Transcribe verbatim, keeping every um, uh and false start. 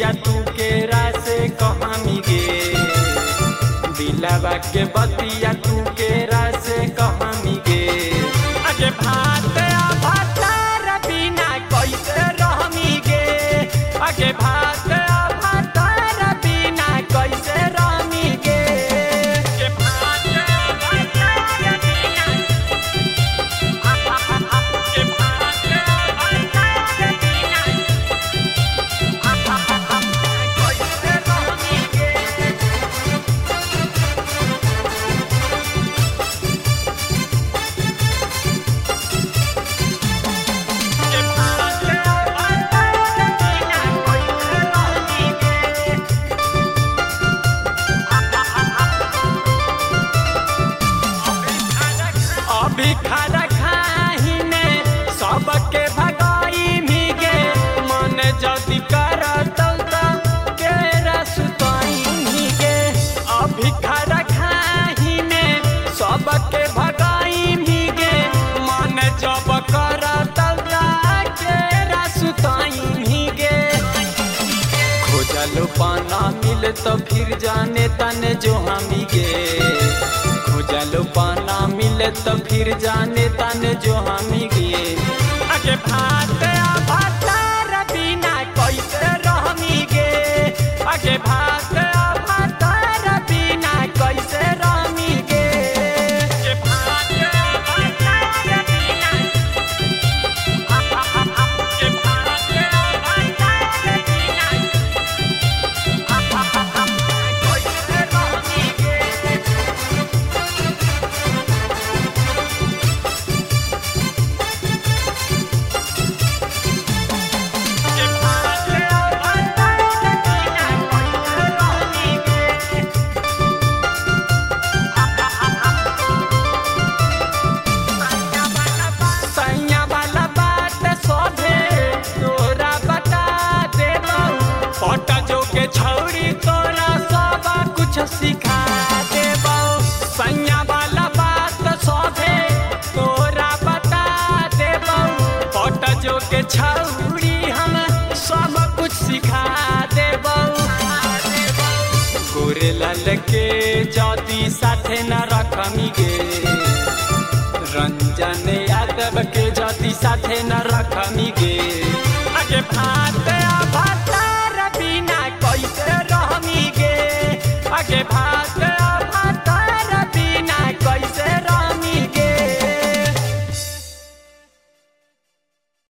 बतिया तू केरा से कहामी गे, दिलवा के बतिया तू केरा से कहामी गे। अगे भात भातार बिना कैसे रहमी गे, अगे भात भातार बिना कैसे रहमी गे। अगे भात भातार बिना, अगे भात भातार बिना कैसे रहमी गे। अभी खाना खाही में सबके भगाई मिगे, मन जदि करत केरा सुताई मिगे। अभी खाना खाही में सबके भगाई मिगे, मन जब करत केरा सुताई मिगे। खोजलो पाना मिल तो फिर जाने तने जो हमी गे, खोजलो पाना मिले तो फिर जाने तने जो हमी गे। अगे भात भातार बिना कैसे रहमी गे, अगे भात भातार बिना कैसे रहमी गे। अगे भात भातार बिना, अगे भात भातार बिना कैसे रहमी गे। सैया वाला बात सोधे तोरा बता देबौ, पटा जो के छौरी तोरा सब कुछ सिखा देबौ। सैया वाला बात सोधे तोरा बता देबौ, पटा जो के छौरी हम सब कुछ सिखा देबौ। गोरे लाल के जाति साथे न रखमी गे, रंजन यादव के जाति साथे न रखमी